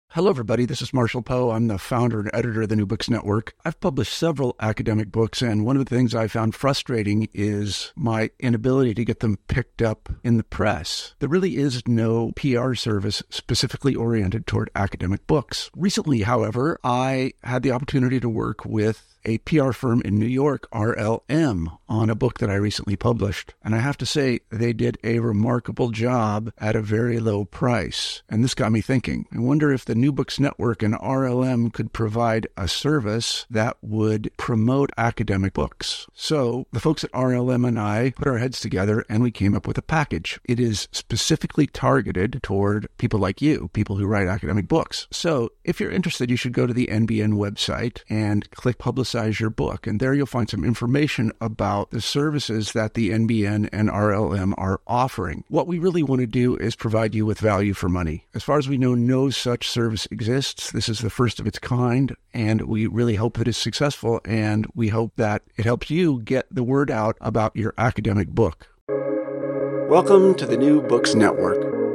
Hello, everybody. This is Marshall Poe. I'm the founder and editor of the New Books Network. I've published several academic books, and one of the things I found frustrating is my inability to get them picked up in the press. There really is no PR service specifically oriented toward academic books. Recently, however, I had the opportunity to work with a PR firm in New York, RLM, on a book that I recently published. And I have to say, they did a remarkable job at a very low price. And this got me thinking. I wonder if the New Books Network and RLM could provide a service that would promote academic books. So the folks at RLM and I put our heads together and we came up with a package. It is specifically targeted toward people like you, people who write academic books. So if you're interested, you should go to the NBN website and click Publicize Your Book. And there you'll find some information about the services that the NBN and RLM are offering. What we really want to do is provide you with value for money. As far as we know, no such service exists. This is the first of its kind, and we really hope that it's successful, and we hope that it helps you get the word out about your academic book. Welcome to the New Books Network.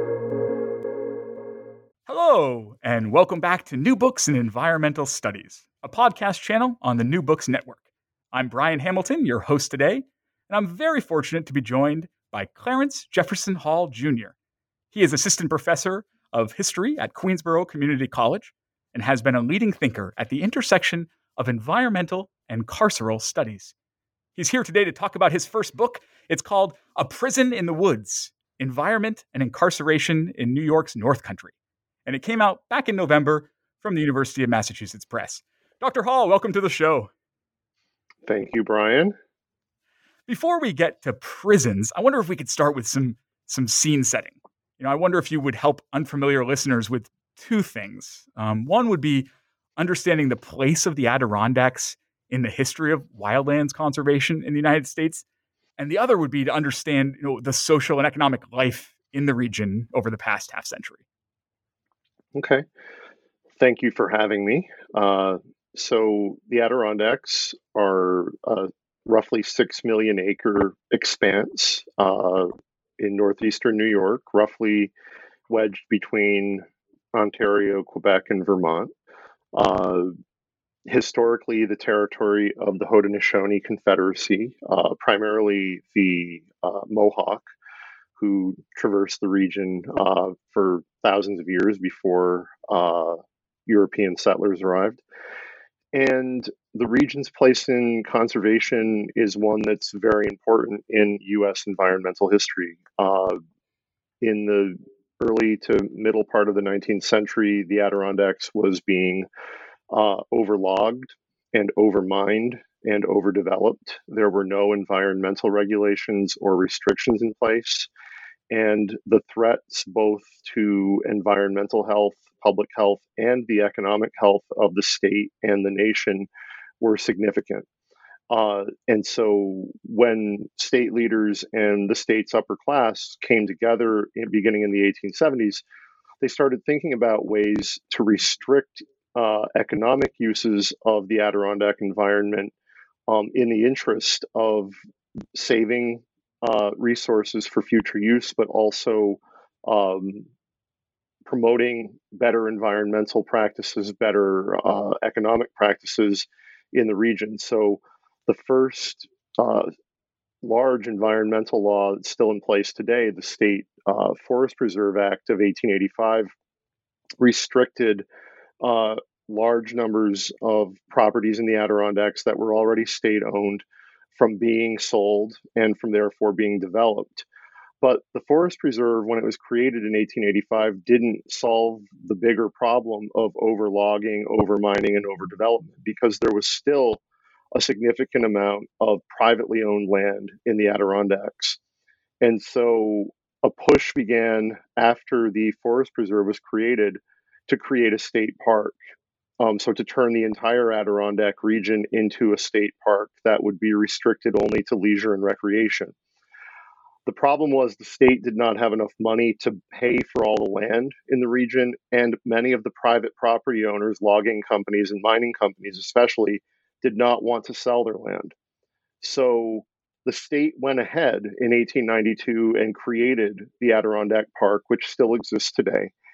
Hello, and welcome back to New Books in Environmental Studies, a podcast channel on the New Books Network. I'm Brian Hamilton, your host today, and I'm very fortunate to be joined by Clarence Jefferson Hall, Jr. He is assistant professor of history at Queensborough Community College and has been a leading thinker at the intersection of environmental and carceral studies. He's here today to talk about his first book. It's called A Prison in the Woods: Environment and Incarceration in New York's North Country. And it came out back in November from the University of Massachusetts Press. Dr. Hall, welcome to the show. Thank you, Brian. Before we get to prisons, I wonder if we could start with some scene setting. I wonder if you would help unfamiliar listeners with two things. One would be understanding the place of the Adirondacks in the history of wildlands conservation in the United States. And the other would be to understand, the social and economic life in the region over the past half century. Okay. Thank you for having me. So the Adirondacks are a roughly 6 million acre expanse in northeastern New York, roughly wedged between Ontario, Quebec, and Vermont. Historically, the territory of the Haudenosaunee Confederacy, primarily the Mohawk, who traversed the region for thousands of years before European settlers arrived. And the region's place in conservation is one that's very important in U.S. environmental history. In the early to middle part of the 19th century, the Adirondacks was being overlogged and overmined and overdeveloped. There were no environmental regulations or restrictions in place. And the threats both to environmental health, public health, and the economic health of the state and the nation were significant. And so when state leaders and the state's upper class came together beginning in the 1870s, they started thinking about ways to restrict economic uses of the Adirondack environment in the interest of saving resources for future use, but also promoting better environmental practices, better economic practices in the region. So the first large environmental law that's still in place today, the State Forest Preserve Act of 1885, restricted large numbers of properties in the Adirondacks that were already state-owned from being sold and from therefore being developed. But the Forest Preserve, when it was created in 1885, didn't solve the bigger problem of overlogging, overmining, and overdevelopment, because there was still a significant amount of privately owned land in the Adirondacks. And so a push began after the Forest Preserve was created to create a state park. So to turn the entire Adirondack region into a state park that would be restricted only to leisure and recreation. The problem was the state did not have enough money to pay for all the land in the region, and many of the private property owners, logging companies and mining companies especially, did not want to sell their land. So the state went ahead in 1892 and created the Adirondack Park, which still exists today.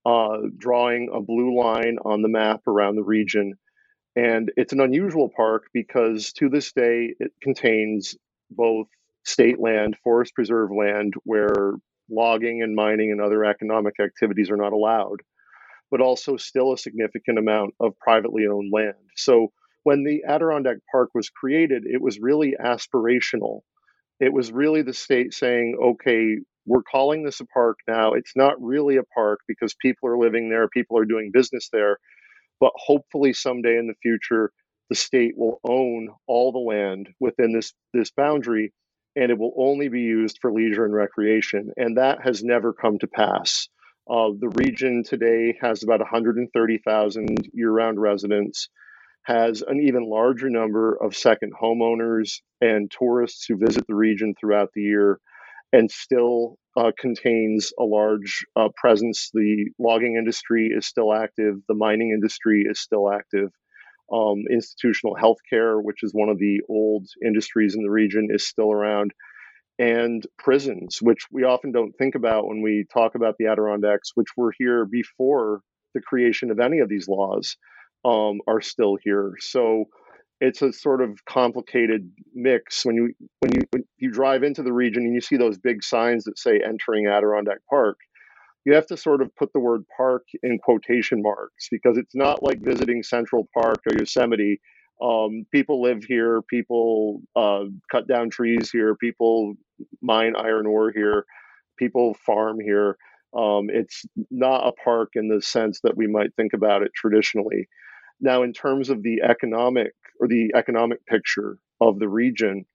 drawing a blue line on the map around the region. And it's an unusual park because to this day it contains both state land, forest preserve land, where logging and mining and other economic activities are not allowed, but also still a significant amount of privately owned land. So when the Adirondack Park was created, it was really aspirational. It was really the state saying, okay, we're calling this a park now. It's not really a park because people are living there, people are doing business there, but hopefully someday in the future, the state will own all the land within this boundary, and it will only be used for leisure and recreation. And that has never come to pass. The region today has about 130,000 year-round residents, has an even larger number of second homeowners and tourists who visit the region throughout the year, and still contains a large presence. The logging industry is still active. The mining industry is still active. Institutional healthcare, which is one of the old industries in the region, is still around. And prisons, which we often don't think about when we talk about the Adirondacks, which were here before the creation of any of these laws, are still here. So it's a sort of complicated mix. When you drive into the region and you see those big signs that say entering Adirondack Park, you have to sort of put the word park in quotation marks, because it's not like visiting Central Park or Yosemite. People live here, people cut down trees here, people mine iron ore here, people farm here. It's not a park in the sense that we might think about it traditionally. Now, in terms of the economic picture of the region,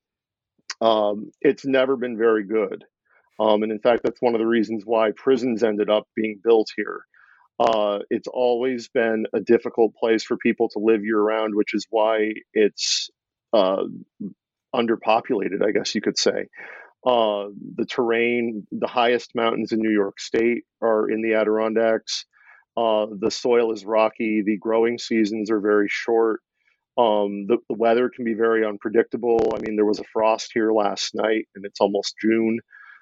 it's never been very good. And in fact, that's one of the reasons why prisons ended up being built here. It's always been a difficult place for people to live year round, which is why it's underpopulated, I guess you could say. The terrain, the highest mountains in New York State are in the Adirondacks. The soil is rocky. The growing seasons are very short. The weather can be very unpredictable. I mean, there was a frost here last night, and it's almost June.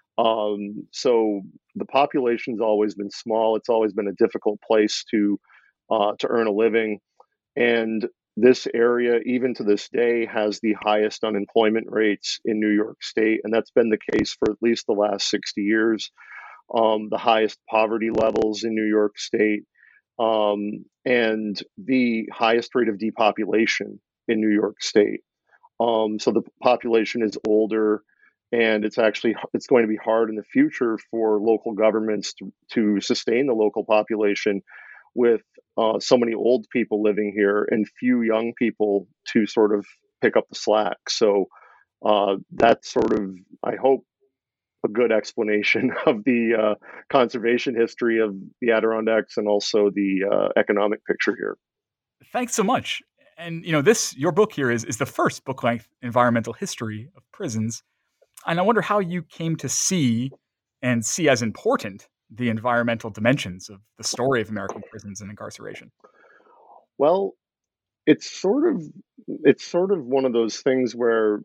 So the population's always been small. It's always been a difficult place to earn a living, and this area, even to this day, has the highest unemployment rates in New York State, and that's been the case for at least the last 60 years. The highest poverty levels in New York State, and the highest rate of depopulation in New York State. So the population is older, and it's going to be hard in the future for local governments to sustain the local population with so many old people living here and few young people to sort of pick up the slack. So that's sort of, I hope, a good explanation of the conservation history of the Adirondacks and also the economic picture here. Thanks so much. And your book here is the first book-length environmental history of prisons. And I wonder how you came to see as important the environmental dimensions of the story of American prisons and incarceration. Well, it's sort of one of those things where,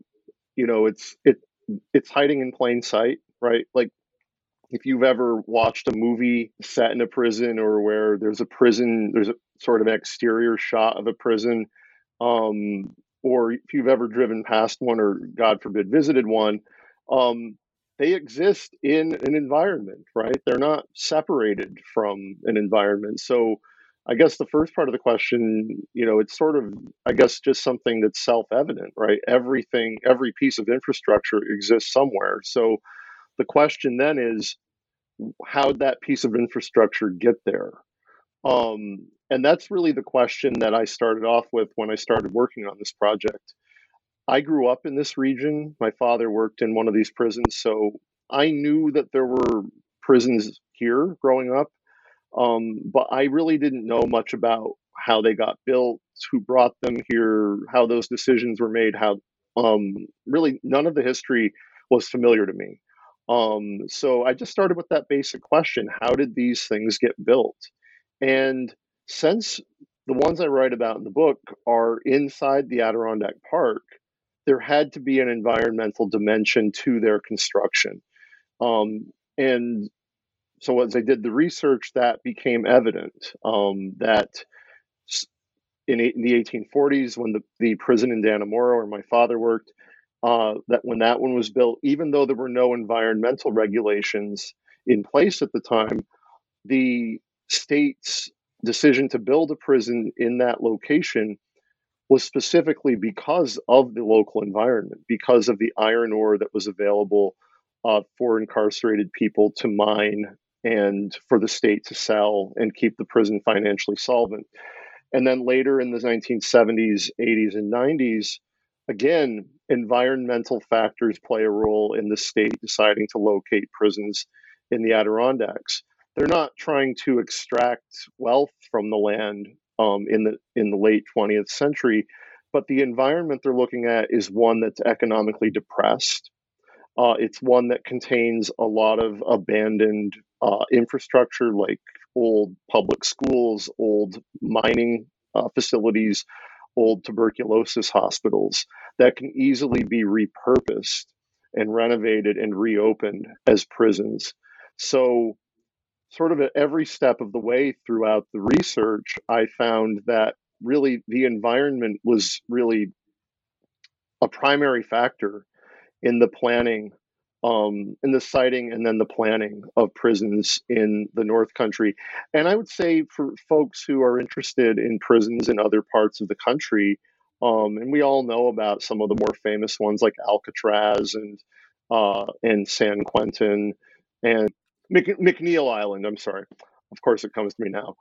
it's hiding in plain sight, right? Like, if you've ever watched a movie set in a prison, or where there's a sort of exterior shot of a prison, or if you've ever driven past one, or God forbid visited one, they exist in an environment, right? They're not separated from an environment. So I guess the first part of the question, it's sort of, I guess, just something that's self-evident, right? Every piece of infrastructure exists somewhere. So the question then is, how'd that piece of infrastructure get there? And that's really the question that I started off with when I started working on this project. I grew up in this region. My father worked in one of these prisons, so I knew that there were prisons here growing up. But I really didn't know much about how they got built, who brought them here, how those decisions were made, really none of the history was familiar to me. So I just started with that basic question: how did these things get built? And since the ones I write about in the book are inside the Adirondack Park, there had to be an environmental dimension to their construction. And so as I did the research, that became evident that in the 1840s, when the prison in Dannemora, where my father worked, that when that one was built, even though there were no environmental regulations in place at the time, the state's decision to build a prison in that location was specifically because of the local environment, because of the iron ore that was available for incarcerated people to mine and for the state to sell and keep the prison financially solvent. And then later in the 1970s, 80s, and 90s, again, environmental factors play a role in the state deciding to locate prisons in the Adirondacks. They're not trying to extract wealth from the land in the late 20th century, but the environment they're looking at is one that's economically depressed. It's one that contains a lot of abandoned infrastructure, like old public schools, old mining facilities, old tuberculosis hospitals that can easily be repurposed and renovated and reopened as prisons. So, sort of at every step of the way throughout the research, I found that really the environment was really a primary factor in the planning, in the siting and then the planning of prisons in the North Country. And I would say for folks who are interested in prisons in other parts of the country, and we all know about some of the more famous ones like Alcatraz and San Quentin and McNeil Island. I'm sorry, of course it comes to me now.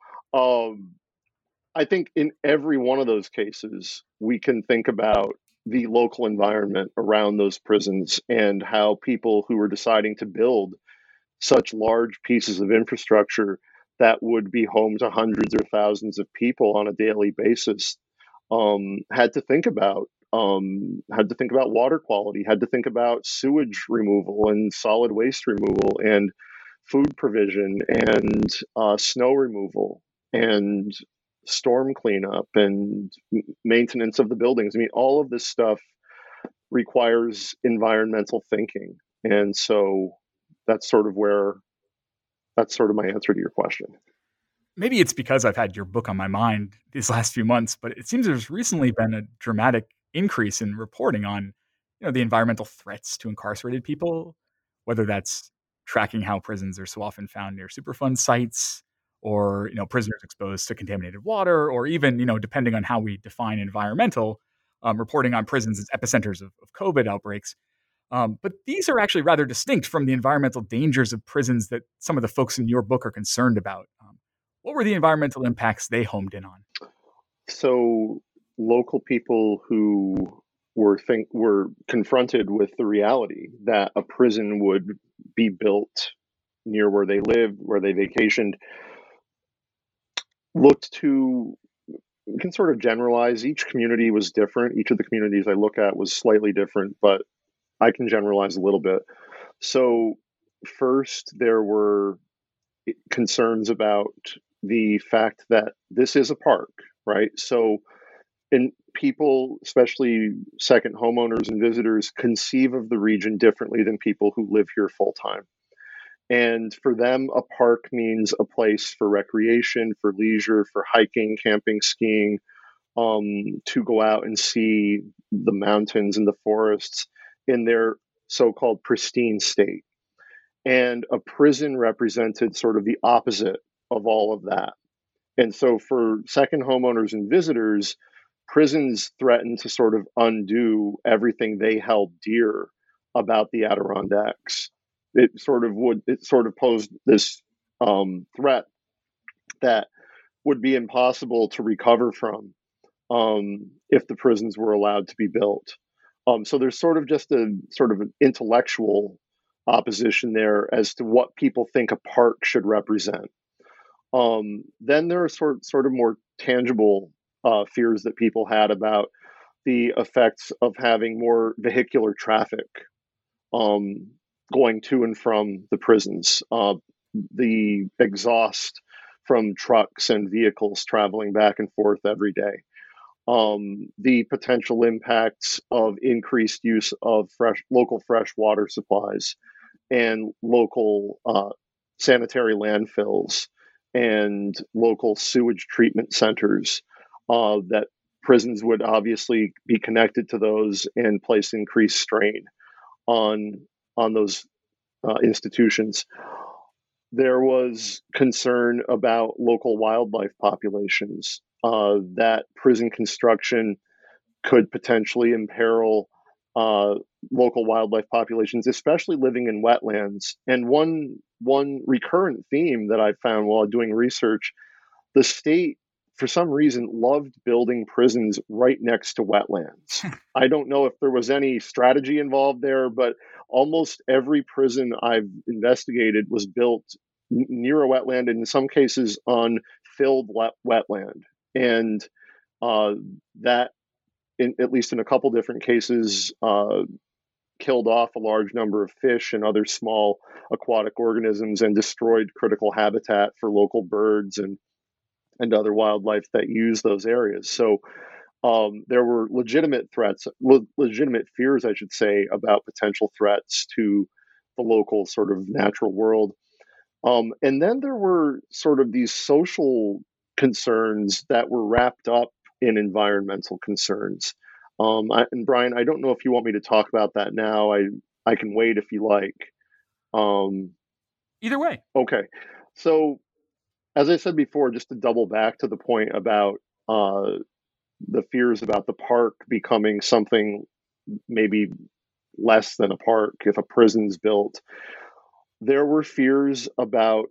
I think in every one of those cases, we can think about the local environment around those prisons and how people who were deciding to build such large pieces of infrastructure that would be home to hundreds or thousands of people on a daily basis had to think about water quality, had to think about sewage removal and solid waste removal and food provision and snow removal and storm cleanup and maintenance of the buildings. I mean, all of this stuff requires environmental thinking. And so that's sort of my answer to your question. Maybe it's because I've had your book on my mind these last few months, but it seems there's recently been a dramatic increase in reporting on, the environmental threats to incarcerated people, whether that's tracking how prisons are so often found near Superfund sites or, prisoners exposed to contaminated water, or even, depending on how we define environmental, reporting on prisons as epicenters of COVID outbreaks. But these are actually rather distinct from the environmental dangers of prisons that some of the folks in your book are concerned about. What were the environmental impacts they homed in on? So local people who were confronted with the reality that a prison would be built near where they lived, where they vacationed, we can sort of generalize. Each community was different. Each of the communities I look at was slightly different, but I can generalize a little bit. So first, there were concerns about the fact that this is a park, right? So, and people, especially second homeowners and visitors, conceive of the region differently than people who live here full time. And for them, a park means a place for recreation, for leisure, for hiking, camping, skiing, to go out and see the mountains and the forests in their so-called pristine state. And a prison represented sort of the opposite of all of that. And so for second homeowners and visitors, prisons threatened to sort of undo everything they held dear about the Adirondacks. It sort of posed this threat that would be impossible to recover from if the prisons were allowed to be built. So there's sort of an intellectual opposition there as to what people think a park should represent. Then there are sort of more tangible fears that people had about the effects of having more vehicular traffic going to and from the prisons, the exhaust from trucks and vehicles traveling back and forth every day, the potential impacts of increased use of local fresh water supplies and local sanitary landfills and local sewage treatment centers, that prisons would obviously be connected to those and place increased strain on those institutions. There was concern about local wildlife populations, that prison construction could potentially imperil local wildlife populations, especially living in wetlands. And one recurrent theme that I found while doing research, the state, for some reason, loved building prisons right next to wetlands. I don't know if there was any strategy involved there, but almost every prison I've investigated was built near a wetland, and in some cases on filled wetland. And that, at least in a couple different cases, killed off a large number of fish and other small aquatic organisms and destroyed critical habitat for local birds and other wildlife that use those areas. So there were legitimate threats, legitimate fears, I should say, about potential threats to the local sort of natural world. And then there were sort of these social concerns that were wrapped up in environmental concerns. And Brian, I don't know if you want me to talk about that now. I can wait if you like. Either way. Okay. So, as I said before, just to double back to the point about the fears about the park becoming something maybe less than a park if a prison's built, there were fears about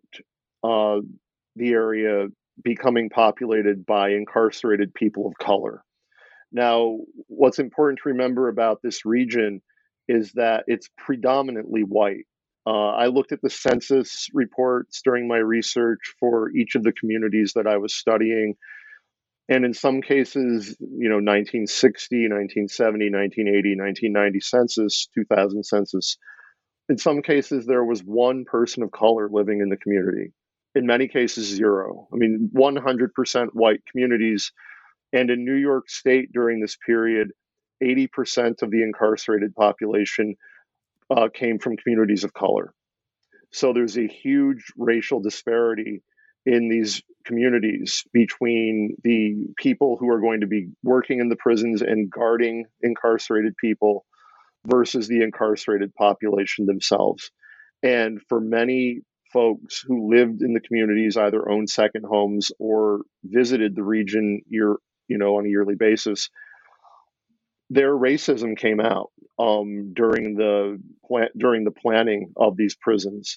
the area becoming populated by incarcerated people of color. Now, what's important to remember about this region is that it's predominantly white. I looked at the census reports during my research for each of the communities that I was studying. And in some cases, 1960, 1970, 1980, 1990 census, 2000 census, in some cases, there was one person of color living in the community. In many cases, zero. I mean, 100% white communities. And in New York State during this period, 80% of the incarcerated population came from communities of color. So there's a huge racial disparity in these communities between the people who are going to be working in the prisons and guarding incarcerated people versus the incarcerated population themselves. And for many folks who lived in the communities, either owned second homes or visited the region on a yearly basis, their racism came out during the planning of these prisons.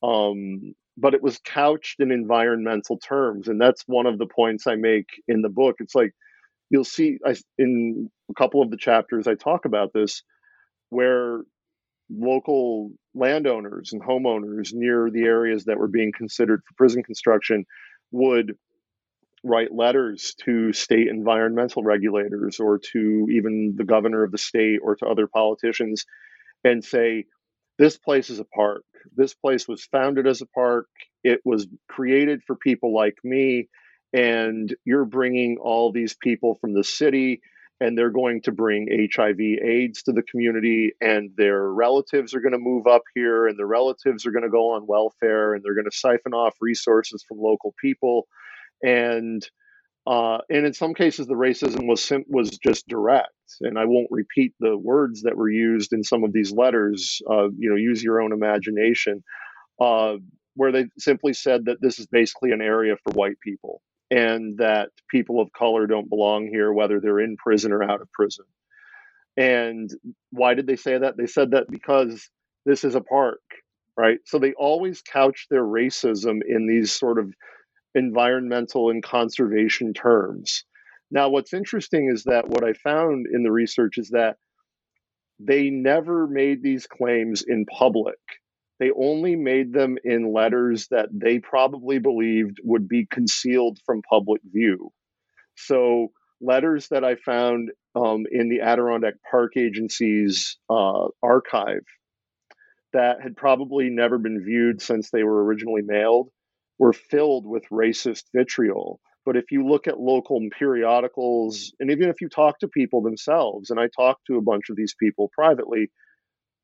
But it was couched in environmental terms, and that's one of the points I make in the book. It's like you'll see in a couple of the chapters I talk about this, where local landowners and homeowners near the areas that were being considered for prison construction would write letters to state environmental regulators or to even the governor of the state or to other politicians and say, this place is a park. This place was founded as a park. It was created for people like me. And you're bringing all these people from the city, and they're going to bring HIV/AIDS to the community, and their relatives are going to move up here, and their relatives are going to go on welfare, and they're going to siphon off resources from local people. And in some cases, the racism was just direct. And I won't repeat the words that were used in some of these letters. Use your own imagination, where they simply said that this is basically an area for white people, and that people of color don't belong here, whether they're in prison or out of prison. And why did they say that? They said that because this is a park, right? So they always couch their racism in these sort of environmental and conservation terms. Now, what's interesting is that what I found in the research is that they never made these claims in public. They only made them in letters that they probably believed would be concealed from public view. So letters that I found in the Adirondack Park Agency's archive that had probably never been viewed since they were originally mailed were filled with racist vitriol. But if you look at local periodicals, and even if you talk to people themselves, and I talked to a bunch of these people privately,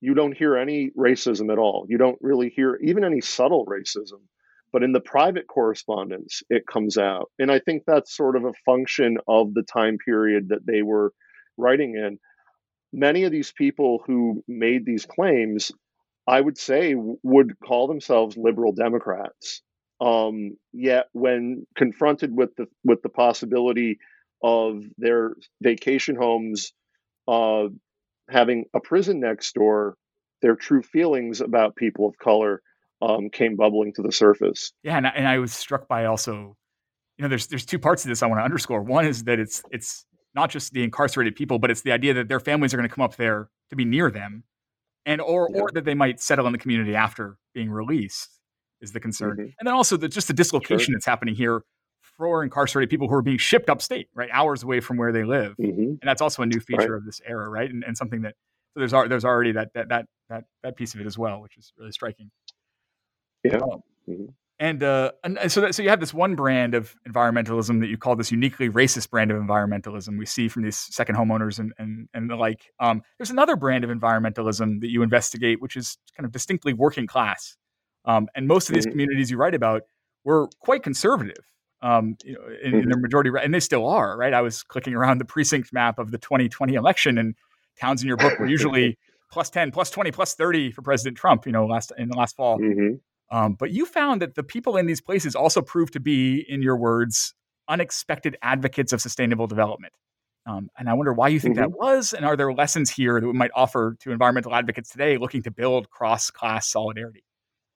you don't hear any racism at all. You don't really hear even any subtle racism. But in the private correspondence, it comes out. And I think that's sort of a function of the time period that they were writing in. Many of these people who made these claims, I would say, would call themselves liberal Democrats. Yet, when confronted with the possibility of their vacation homes having a prison next door, their true feelings about people of color came bubbling to the surface. Yeah, and I was struck by also, there's two parts of this I want to underscore. One is that it's not just the incarcerated people, but it's the idea that their families are going to come up there to be near them, and or that they might settle in the community after being released is the concern. Mm-hmm. And then also just the dislocation that's happening here for incarcerated people who are being shipped upstate, right, hours away from where they live, and that's also a new feature of this era, right, and something that there's already that piece of it as well, which is really striking. Yeah. And so you have this one brand of environmentalism that you call this uniquely racist brand of environmentalism we see from these second homeowners and the like. There's another brand of environmentalism that you investigate, which is kind of distinctly working class. And most of these communities you write about were quite conservative, in their majority, and they still are, right? I was clicking around the precinct map of the 2020 election, and towns in your book were usually plus 10, plus 20, plus 30 for President Trump, in the last fall. But you found that the people in these places also proved to be, in your words, unexpected advocates of sustainable development. And I wonder why you think that was, and are there lessons here that we might offer to environmental advocates today looking to build cross-class solidarity?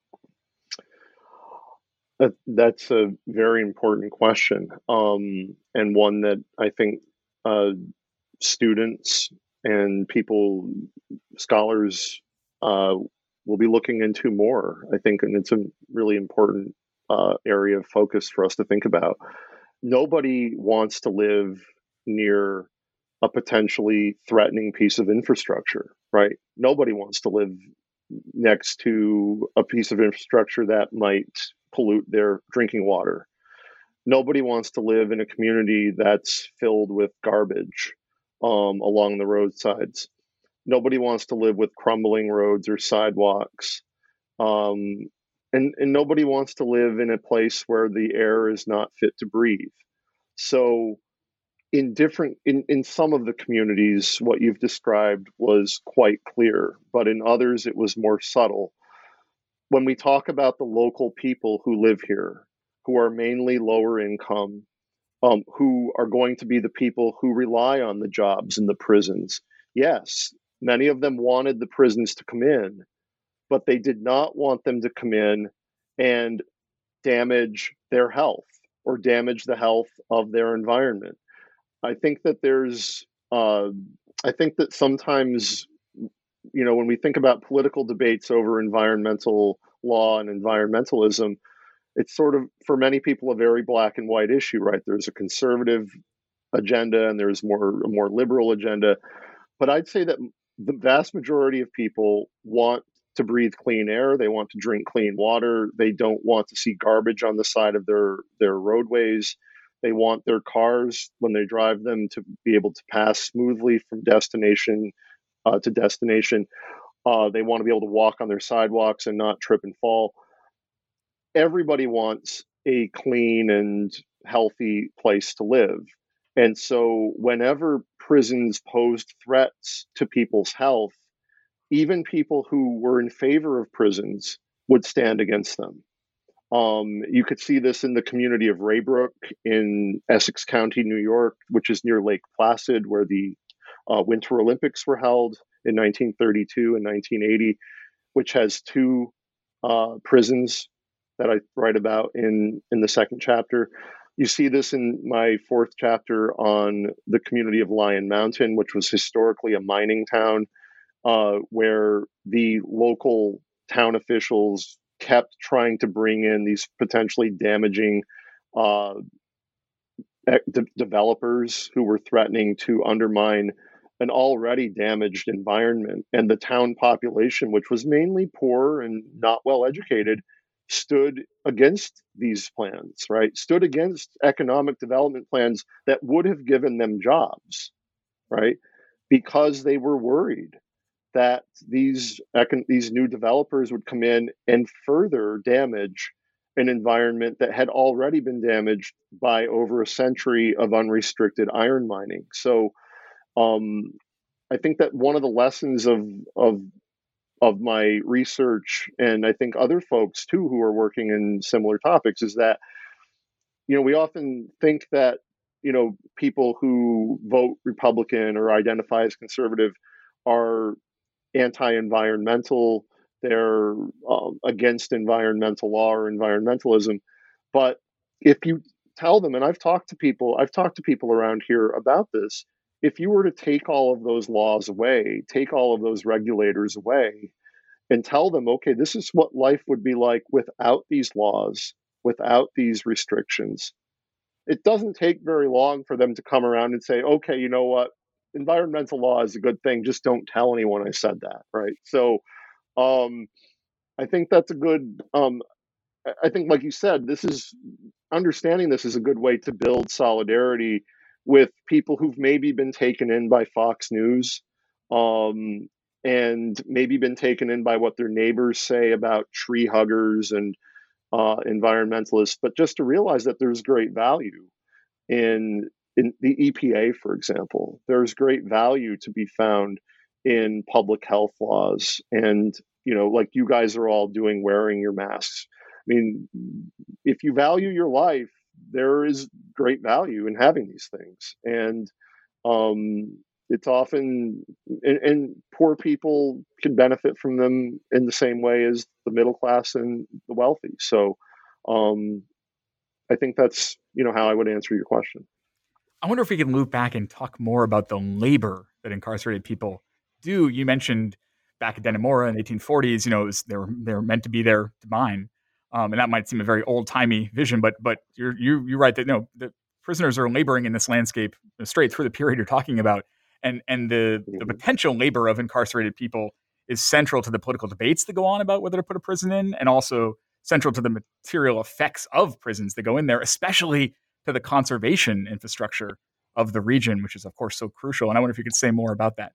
That's a very important question, and one that I think students and scholars will be looking into more, I think, and it's a really important area of focus for us to think about. Nobody wants to live near a potentially threatening piece of infrastructure, right? Nobody wants to live next to a piece of infrastructure that might pollute their drinking water. Nobody wants to live in a community that's filled with garbage along the roadsides. Nobody wants to live with crumbling roads or sidewalks. And nobody wants to live in a place where the air is not fit to breathe. So in some of the communities, what you've described was quite clear, but in others it was more subtle. When we talk about the local people who live here, who are mainly lower income, who are going to be the people who rely on the jobs in the prisons, yes, many of them wanted the prisons to come in, but they did not want them to come in and damage their health or damage the health of their environment. I think that sometimes, when we think about political debates over environmental law and environmentalism, it's sort of, for many people, a very black and white issue, right? There's a conservative agenda and there's a more liberal agenda. But I'd say that the vast majority of people want to breathe clean air. They want to drink clean water. They don't want to see garbage on the side of their roadways. They want their cars, when they drive them, to be able to pass smoothly from destination to destination. They want to be able to walk on their sidewalks and not trip and fall. Everybody wants a clean and healthy place to live. And so whenever prisons posed threats to people's health, even people who were in favor of prisons would stand against them. You could see this in the community of Raybrook in Essex County, New York, which is near Lake Placid, where the Winter Olympics were held in 1932 and 1980, which has two prisons that I write about in the second chapter. You see this in my fourth chapter on the community of Lion Mountain, which was historically a mining town, where the local town officials kept trying to bring in these potentially damaging developers who were threatening to undermine an already damaged environment. And the town population, which was mainly poor and not well educated, stood against these plans, right? Stood against economic development plans that would have given them jobs, right? Because they were worried that these new developers would come in and further damage an environment that had already been damaged by over a century of unrestricted iron mining. So I think that one of the lessons of my research, and I think other folks too who are working in similar topics, is that we often think that people who vote Republican or identify as conservative are anti-environmental, they're against environmental law or environmentalism. But if you tell them, and I've talked to people around here about this, if you were to take all of those laws away, take all of those regulators away, and tell them, okay, this is what life would be like without these laws, without these restrictions, it doesn't take very long for them to come around and say, okay, you know what? Environmental law is a good thing. Just don't tell anyone I said that, right? So I think that's a good, I think, like you said, understanding this is a good way to build solidarity with people who've maybe been taken in by Fox News, and maybe been taken in by what their neighbors say about tree huggers and environmentalists, but just to realize that there's great value in the EPA, for example. There's great value to be found in public health laws, and like you guys are all doing, wearing your masks. I mean, if you value your life, there is great value in having these things, and it's often, and poor people can benefit from them in the same way as the middle class and the wealthy. So I think that's how I would answer your question. I wonder if we can loop back and talk more about the labor that incarcerated people do. You mentioned back at Dannemora in the 1840s, they were meant to be there to mine, and that might seem a very old timey vision, but you're right that the prisoners are laboring in this landscape straight through the period you're talking about, and the potential labor of incarcerated people is central to the political debates that go on about whether to put a prison in, and also central to the material effects of prisons that go in there, especially to the conservation infrastructure of the region, which is, of course, so crucial. And I wonder if you could say more about that.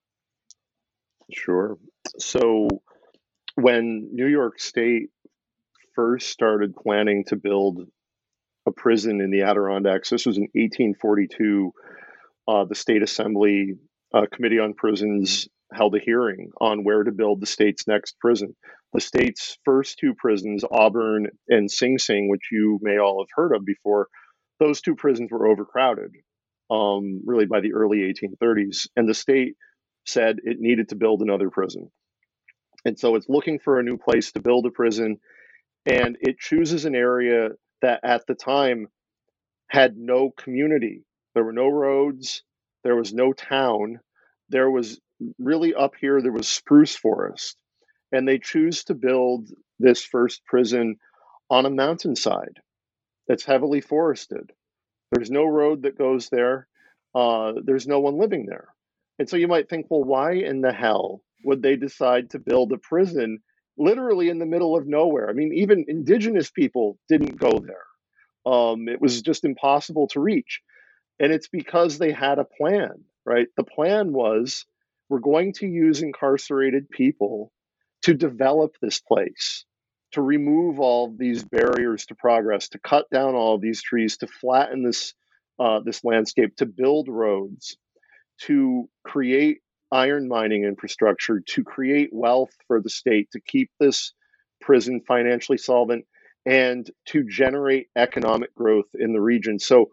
Sure. So when New York State first started planning to build a prison in the Adirondacks, this was in 1842, the State Assembly Committee on Prisons held a hearing on where to build the state's next prison. The state's first two prisons, Auburn and Sing Sing, which you may all have heard of before, those two prisons were overcrowded, really by the early 1830s. And the state said it needed to build another prison. And so it's looking for a new place to build a prison. And it chooses an area that at the time had no community. There were no roads. There was no town. There was really, up here, there was spruce forest. And they choose to build this first prison on a mountainside that's heavily forested. There's no road that goes there. There's no one living there. And so you might think, well, why in the hell would they decide to build a prison literally in the middle of nowhere? I mean, even indigenous people didn't go there. It was just impossible to reach. And it's because they had a plan, right? The plan was, we're going to use incarcerated people to develop this place, to remove all these barriers to progress, to cut down all of these trees, to flatten this landscape, to build roads, to create iron mining infrastructure, to create wealth for the state, to keep this prison financially solvent, and to generate economic growth in the region. So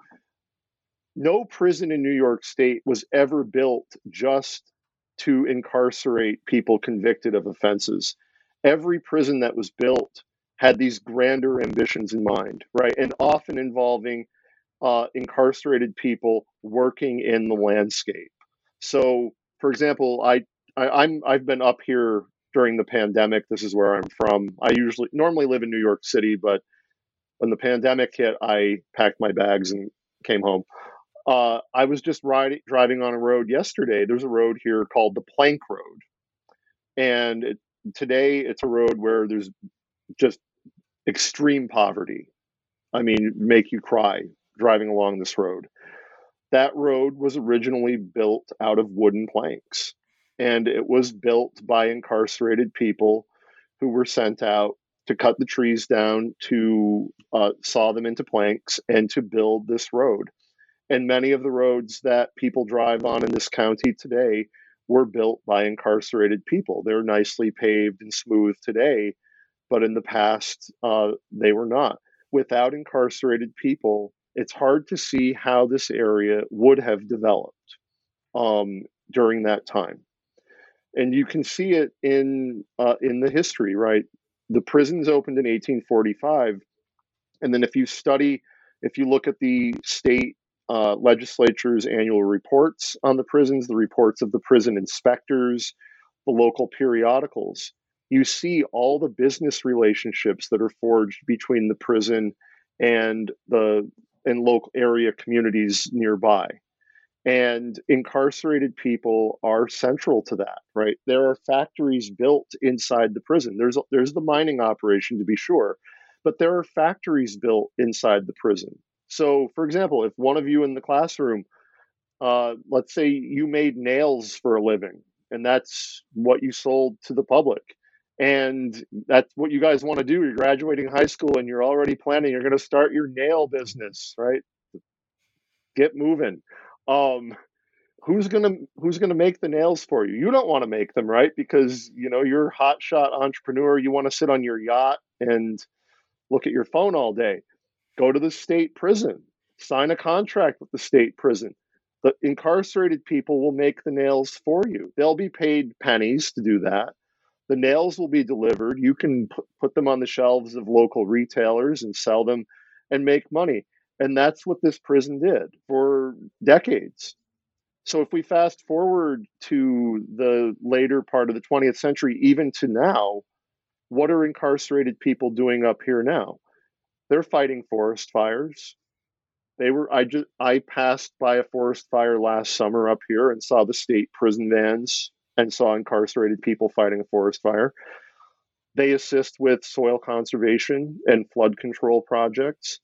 no prison in New York State was ever built just to incarcerate people convicted of offenses. Every prison that was built had these grander ambitions in mind, right? And often involving incarcerated people working in the landscape. So, for example, I've been up here during the pandemic. This is where I'm from. I normally live in New York City, but when the pandemic hit, I packed my bags and came home. I was just driving on a road yesterday. There's a road here called the Plank Road. And today it's a road where there's just extreme poverty. I mean, make you cry driving along this road. That road was originally built out of wooden planks. and it was built by incarcerated people who were sent out to cut the trees down, to saw them into planks, and to build this road. And many of the roads that people drive on in this county today were built by incarcerated people. They're nicely paved and smooth today, but in the past, they were not. Without incarcerated people, it's hard to see how this area would have developed during that time. And you can see it in the history, right? The prisons opened in 1845, and then if you look at the state legislature's annual reports on the prisons, the reports of the prison inspectors, the local periodicals, you see all the business relationships that are forged between the prison and local area communities nearby. And incarcerated people are central to that, right? There are factories built inside the prison. There's the mining operation, to be sure, but there are factories built inside the prison. So, for example, if one of you in the classroom, let's say you made nails for a living, and that's what you sold to the public, and that's what you guys want to do. You're graduating high school, and you're already planning. You're going to start your nail business, right? Get moving. Who's gonna make the nails for you? You don't want to make them, right? Because you're a hotshot entrepreneur. You want to sit on your yacht and look at your phone all day. Go to the state prison, sign a contract with the state prison. The incarcerated people will make the nails for you. They'll be paid pennies to do that. The nails will be delivered. You can put them on the shelves of local retailers and sell them and make money. And that's what this prison did for decades. So if we fast forward to the later part of the 20th century, even to now, what are incarcerated people doing up here now? They're fighting forest fires. I passed by a forest fire last summer up here and saw the state prison vans and saw incarcerated people fighting a forest fire. They assist with soil conservation and flood control projects.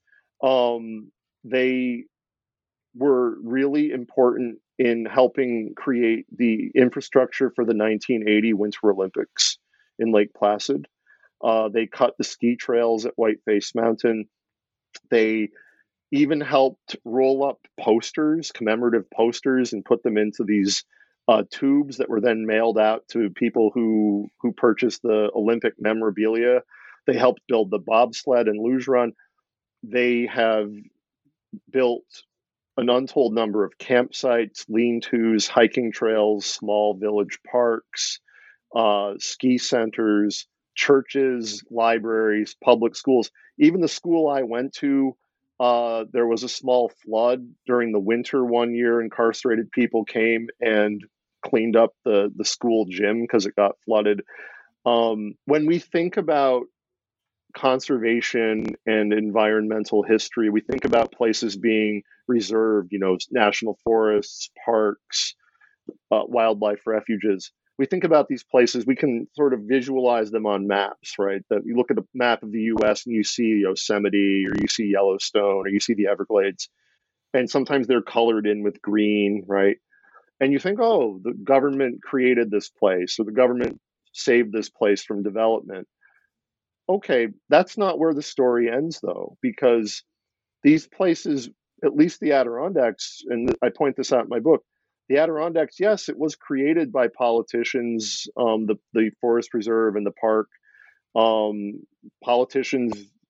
They were really important in helping create the infrastructure for the 1980 Winter Olympics in Lake Placid. They cut the ski trails at Whiteface Mountain. They even helped roll up posters, commemorative posters, and put them into these tubes that were then mailed out to people who purchased the Olympic memorabilia. They helped build the bobsled and luge run. They have built an untold number of campsites, lean-tos, hiking trails, small village parks, ski centers, churches, libraries, public schools. Even the school I went to, there was a small flood during the winter one year. Incarcerated people came and cleaned up the school gym because it got flooded. When we think about conservation and environmental history, we think about places being reserved, national forests, parks, wildlife refuges. We think about these places, we can sort of visualize them on maps, right? That you look at a map of the US and you see Yosemite, or you see Yellowstone, or you see the Everglades, and sometimes they're colored in with green, right? And you think, oh, the government created this place, or the government saved this place from development. Okay, that's not where the story ends, though, because these places, at least the Adirondacks, and I point this out in my book, the Adirondacks, yes, it was created by politicians, the forest reserve and the park. Politicians,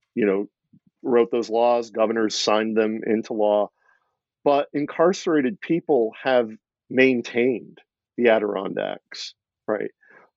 wrote those laws, governors signed them into law, but incarcerated people have maintained the Adirondacks, right?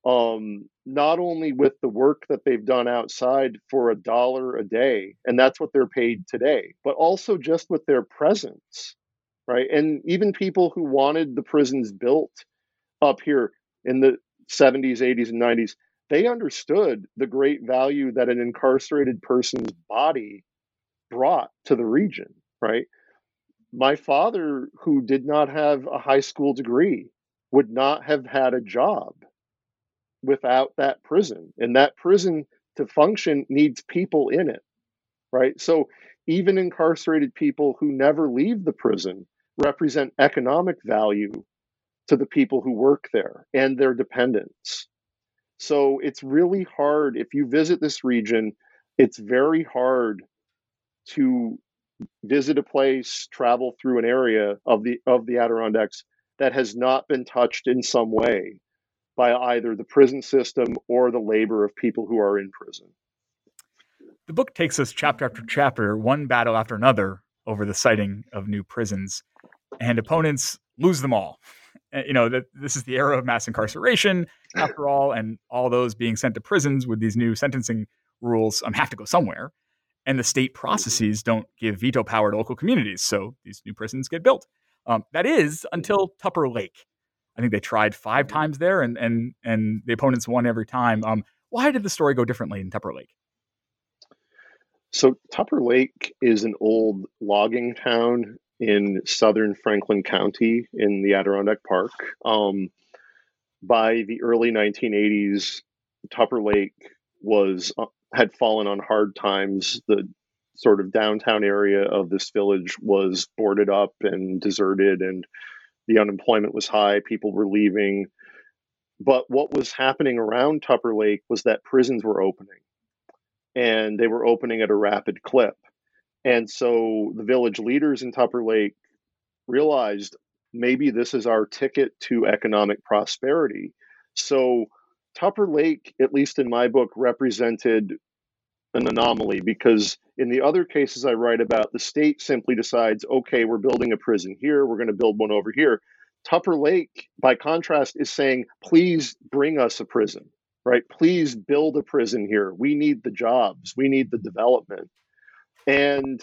Not only with the work that they've done outside for $1 a day, and that's what they're paid today, but also just with their presence, right? And even people who wanted the prisons built up here in the 70s, 80s, and 90s, they understood the great value that an incarcerated person's body brought to the region, right? My father, who did not have a high school degree, would not have had a job without that prison. And that prison, to function, needs people in it, right? So even incarcerated people who never leave the prison represent economic value to the people who work there and their dependents. So it's really hard. If you visit this region, it's very hard to visit a place, travel through an area of the Adirondacks that has not been touched in some way by either the prison system or the labor of people who are in prison. The book takes us chapter after chapter, one battle after another, over the siting of new prisons, and opponents lose them all. That this is the era of mass incarceration, after all, and all those being sent to prisons with these new sentencing rules have to go somewhere. And the state processes don't give veto power to local communities, so these new prisons get built. That is until Tupper Lake. I think they tried 5 times there, and the opponents won every time. Why did the story go differently in Tupper Lake? So Tupper Lake is an old logging town in southern Franklin County in the Adirondack Park. By the early 1980s, Tupper Lake had fallen on hard times. The sort of downtown area of this village was boarded up and deserted, and the unemployment was high. People were leaving. But what was happening around Tupper Lake was that prisons were opening, and they were opening at a rapid clip. And so the village leaders in Tupper Lake realized maybe this is our ticket to economic prosperity. So Tupper Lake, at least in my book, represented an anomaly, because in the other cases I write about, the state simply decides, okay, we're building a prison here, we're going to build one over here. Tupper Lake, by contrast, is saying, please bring us a prison, right? Please build a prison here. We need the jobs. We need the development. And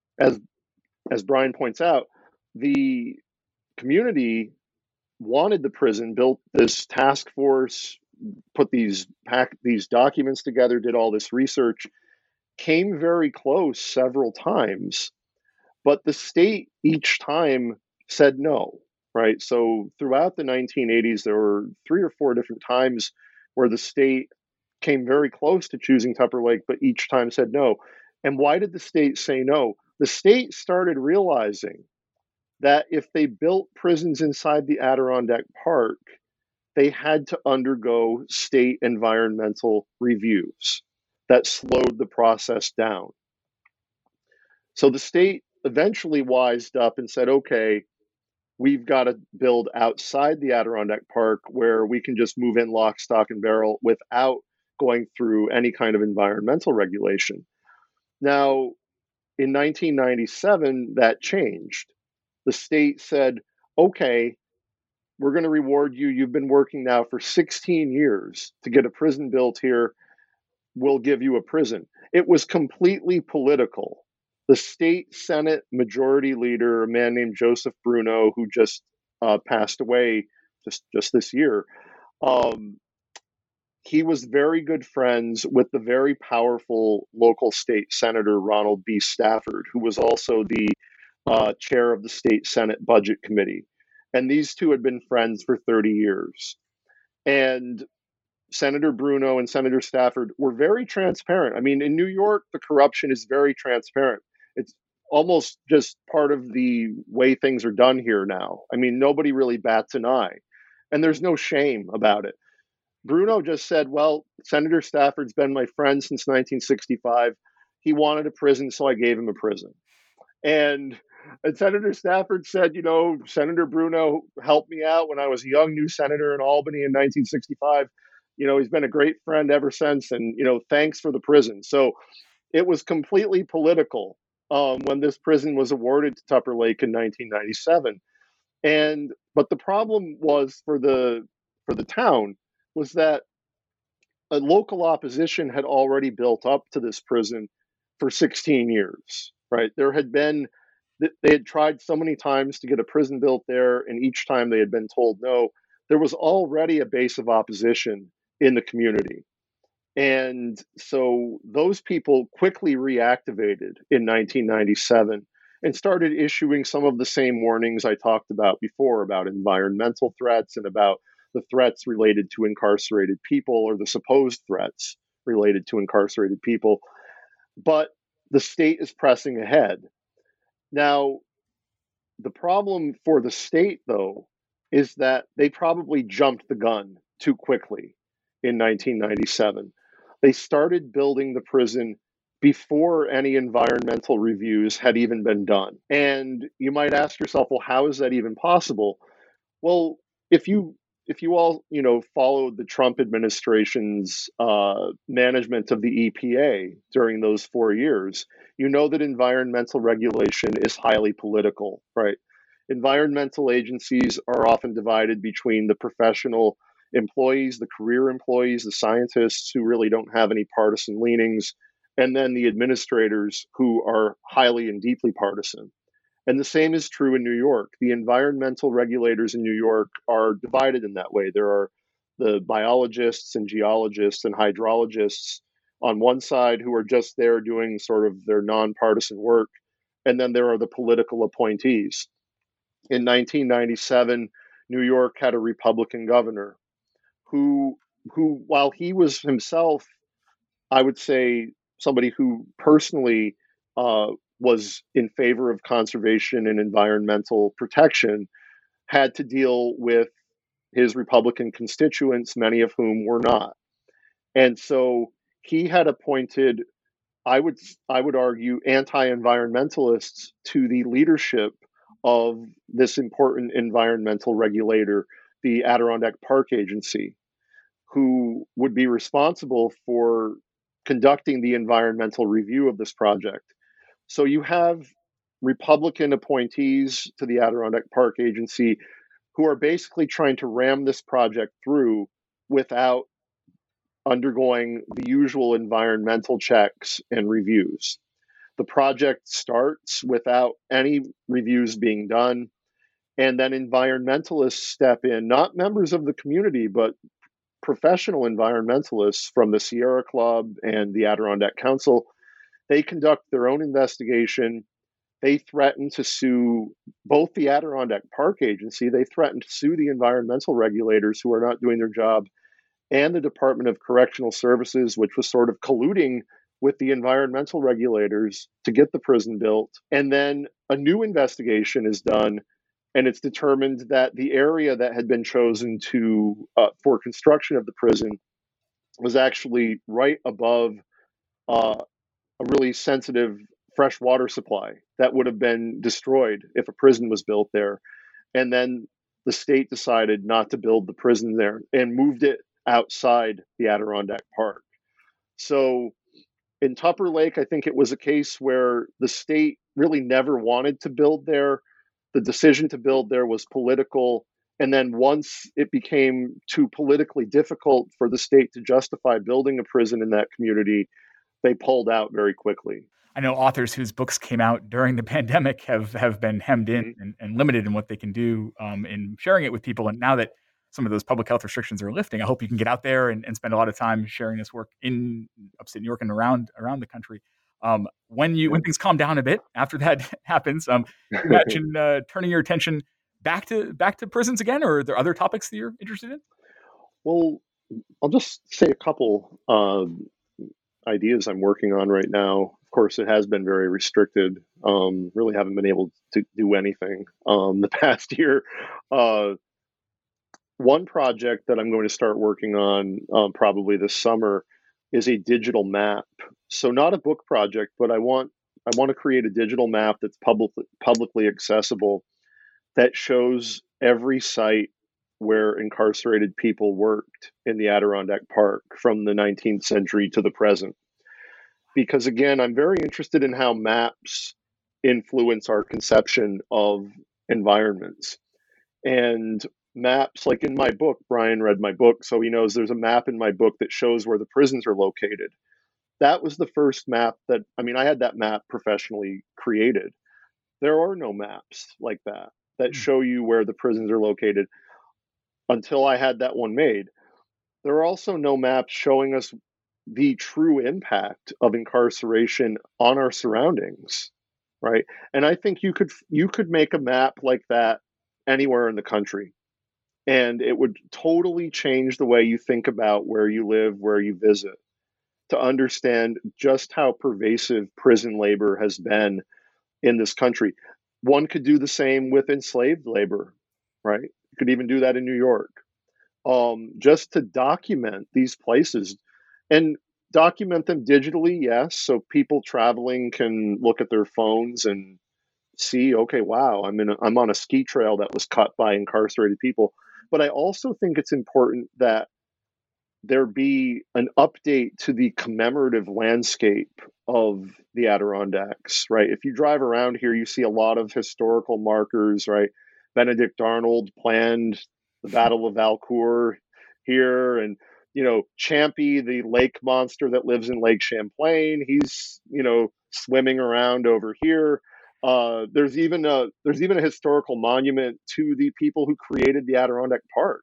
as Brian points out, the community wanted the prison, built this task force, put these documents together, did all this research, came very close several times, but the state each time said no, right? So throughout the 1980s, there were 3 or 4 different times where the state came very close to choosing Tupper Lake, but each time said no. And why did the state say no? The state started realizing that if they built prisons inside the Adirondack Park, they had to undergo state environmental reviews that slowed the process down. So the state eventually wised up and said, okay, we've got to build outside the Adirondack Park where we can just move in lock, stock, and barrel without going through any kind of environmental regulation. Now, in 1997, that changed. The state said, okay, we're going to reward you. You've been working now for 16 years to get a prison built here. We'll give you a prison. It was completely political. The state Senate majority leader, a man named Joseph Bruno, who just passed away just this year, he was very good friends with the very powerful local state senator, Ronald B. Stafford, who was also the chair of the state Senate Budget Committee. And these two had been friends for 30 years. And Senator Bruno and Senator Stafford were very transparent. I mean, in New York, the corruption is very transparent. It's almost just part of the way things are done here now. I mean, nobody really bats an eye, and there's no shame about it. Bruno just said, well, Senator Stafford's been my friend since 1965. He wanted a prison, so I gave him a prison. And Senator Stafford said, Senator Bruno helped me out when I was a young new senator in Albany in 1965. He's been a great friend ever since. And, thanks for the prison. So it was completely political when this prison was awarded to Tupper Lake in 1997. But the problem was for the town was that a local opposition had already built up to this prison for 16 years, right? They had tried so many times to get a prison built there, and each time they had been told no. There was already a base of opposition in the community. And so those people quickly reactivated in 1997 and started issuing some of the same warnings I talked about before, about environmental threats and about the threats related to incarcerated people, or the supposed threats related to incarcerated people. But the state is pressing ahead. Now, the problem for the state, though, is that they probably jumped the gun too quickly in 1997. They started building the prison before any environmental reviews had even been done. And you might ask yourself, well, how is that even possible? Well, if you all followed the Trump administration's management of the EPA during those 4 years, you know that environmental regulation is highly political, right? Environmental agencies are often divided between the professional employees, the career employees, the scientists who really don't have any partisan leanings, and then the administrators who are highly and deeply partisan. And the same is true in New York. The environmental regulators in New York are divided in that way. There are the biologists and geologists and hydrologists on one side who are just there doing sort of their nonpartisan work. And then there are the political appointees. In 1997, New York had a Republican governor who, while he was himself, I would say, somebody who personally was in favor of conservation and environmental protection, had to deal with his Republican constituents, many of whom were not. And so he had appointed, I would argue, anti-environmentalists to the leadership of this important environmental regulator, the Adirondack Park Agency, who would be responsible for conducting the environmental review of this project. So you have Republican appointees to the Adirondack Park Agency who are basically trying to ram this project through without undergoing the usual environmental checks and reviews. The project starts without any reviews being done, and then environmentalists step in, not members of the community, but professional environmentalists from the Sierra Club and the Adirondack Council. They conduct their own investigation. They threaten to sue both the Adirondack Park Agency, they threaten to sue the environmental regulators who are not doing their job, and the Department of Correctional Services, which was sort of colluding with the environmental regulators to get the prison built. And then a new investigation is done, and it's determined that the area that had been chosen for construction of the prison was actually right above a really sensitive fresh water supply that would have been destroyed if a prison was built there. And then the state decided not to build the prison there and moved it outside the Adirondack Park. So in Tupper Lake, I think it was a case where the state really never wanted to build there. The decision to build there was political. And then once it became too politically difficult for the state to justify building a prison in that community, they pulled out very quickly. I know authors whose books came out during the pandemic have been hemmed in and limited in what they can do in sharing it with people. And now that some of those public health restrictions are lifting, I hope you can get out there and spend a lot of time sharing this work in upstate New York and around the country. When things calm down a bit after that happens, imagine turning your attention back to prisons again, or are there other topics that you're interested in? Well, I'll just say a couple ideas I'm working on right now. Of course, it has been very restricted. Really haven't been able to do anything the past year. One project that I'm going to start working on probably this summer is a digital map. So not a book project, but I want to create a digital map that's publicly accessible that shows every site where incarcerated people worked in the Adirondack Park from the 19th century to the present. Because again, I'm very interested in how maps influence our conception of environments. And maps, like in my book, Brian read my book, so he knows there's a map in my book that shows where the prisons are located. That was the first map I had that map professionally created. There are no maps like that show you where the prisons are located until I had that one made. There are also no maps showing us the true impact of incarceration on our surroundings, right? And I think you could make a map like that anywhere in the country, and it would totally change the way you think about where you live, where you visit, to understand just how pervasive prison labor has been in this country. One could do the same with enslaved labor. right? You could even do that in New York, just to document these places and document them digitally, yes. So people traveling can look at their phones and see, okay, wow, I'm on a ski trail that was cut by incarcerated people. But I also think it's important that there be an update to the commemorative landscape of the Adirondacks, right? If you drive around here, you see a lot of historical markers, right? Benedict Arnold planned the Battle of Valcour here, and Champy, the lake monster that lives in Lake Champlain, he's swimming around over here. There's even a historical monument to the people who created the Adirondack Park.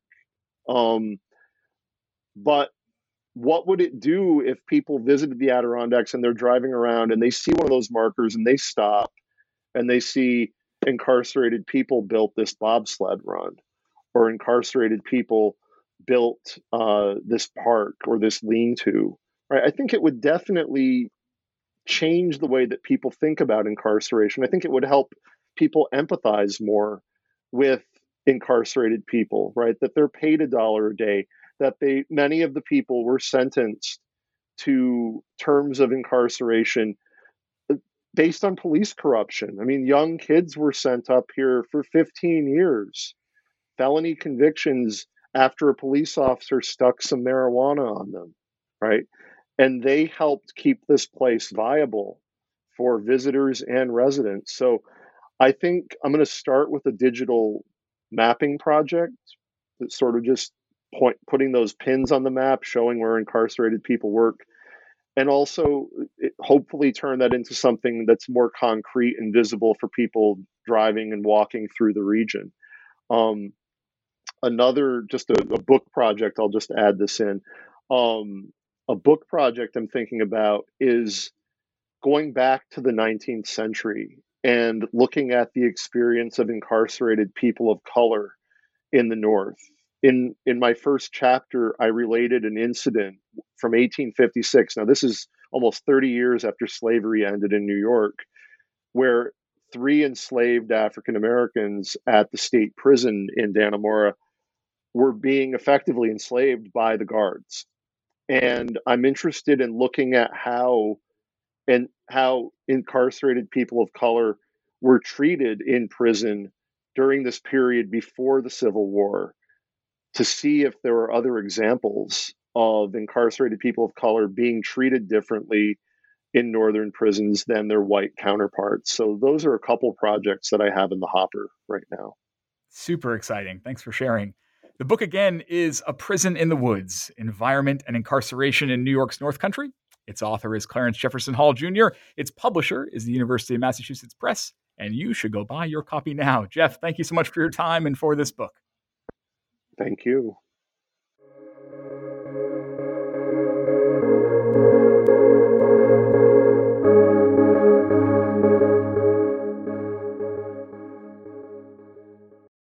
But what would it do if people visited the Adirondacks and they're driving around and they see one of those markers and they stop and they see incarcerated people built this bobsled run, or incarcerated people built this park or this lean-to, right? I think it would definitely change the way that people think about incarceration. I think it would help people empathize more with incarcerated people, right? That they're paid $1 a day, that many of the people were sentenced to terms of incarceration based on police corruption. I mean, young kids were sent up here for 15 years, felony convictions after a police officer stuck some marijuana on them, right? And they helped keep this place viable for visitors and residents. So I think I'm going to start with a digital mapping project that sort of just putting those pins on the map, showing where incarcerated people work, and also hopefully turn that into something that's more concrete and visible for people driving and walking through the region. Another, just a book project, I'll just add this in. A book project I'm thinking about is going back to the 19th century and looking at the experience of incarcerated people of color in the North. In my first chapter, I related an incident from 1856. Now, this is almost 30 years after slavery ended in New York, where 3 enslaved African Americans at the state prison in Dannemora were being effectively enslaved by the guards. And I'm interested in looking at how incarcerated people of color were treated in prison during this period before the Civil War, to see if there are other examples of incarcerated people of color being treated differently in northern prisons than their white counterparts. So those are a couple projects that I have in the hopper right now. Super exciting. Thanks for sharing. The book, again, is A Prison in the Woods, Environment and Incarceration in New York's North Country. Its author is Clarence Jefferson Hall Jr. Its publisher is the University of Massachusetts Press, and you should go buy your copy now. Jeff, thank you so much for your time and for this book. Thank you.